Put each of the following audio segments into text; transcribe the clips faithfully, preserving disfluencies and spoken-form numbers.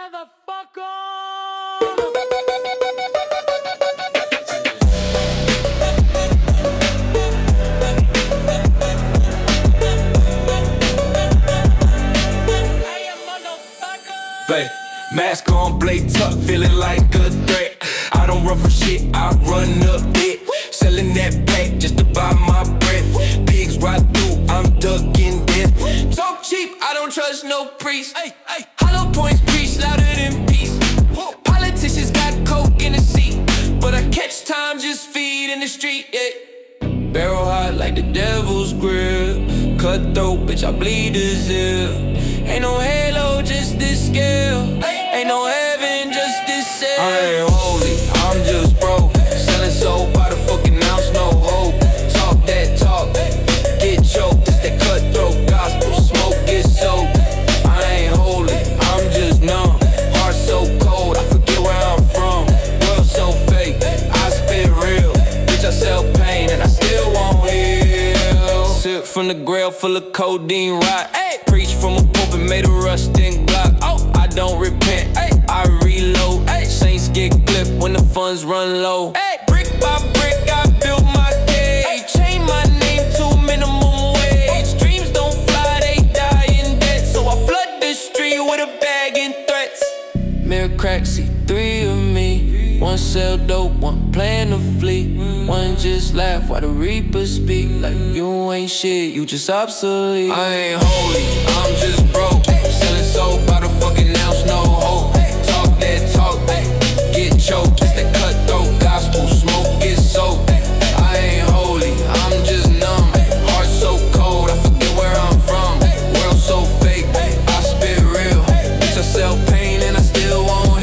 Bae, mask on, blade tuck, feeling like a threat. I don't run for shit, I run up it. Selling that pack just to buy my breath. Pigs ride through, I'm ducking death. Talk cheap, I don't trust no priest. Ay, ay. Hollow points preach louder than peace. Politicians got coke in the seat, but I catch time just feed in the street, yeah. Barrel hot like the devil's grill. Cutthroat, bitch, I bleed as if. Ain't no halo, just this scale. Ain't no heaven, just this cell. I ain't holy, I'm just broke. Selling soap by the fucking ounce, no hope. Talk that talk, get choked. It's that cutthroat gospel, smoke get soaked. I ain't holy, I'm just numb. Heart so cold, I forget where I'm from. World so fake, I spit real. Bitch, I sell pain and I still won't heal. Sip from the grail full of codeine rot. Preach from a pulpit made of rusting block. Oh, I don't repent, ay, I reload. Ay, Saints get clipped when the funds run low. Ay, brick by brick, I built my cage. Chain my name to minimum wage. Dreams don't fly, they die in debt. So I flood the street with a bag and threats. Mirror crack, see three of me. One sell dope, one plan to flee. One just laugh while the reaper speak. Like you ain't shit, you just obsolete. I ain't holy, I'm just broke. Selling soap by the fucking ounce, no hope. Talk that talk, get choked. It's that cutthroat gospel, smoke get soaked. I ain't holy, I'm just numb. Heart so cold, I forget where I'm from. World so fake, I spit real. Bitch, I sell pain and I still won't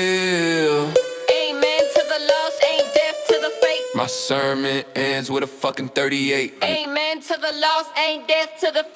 heal. My sermon ends with a fucking thirty-eight. Amen to the lost, ain't death to the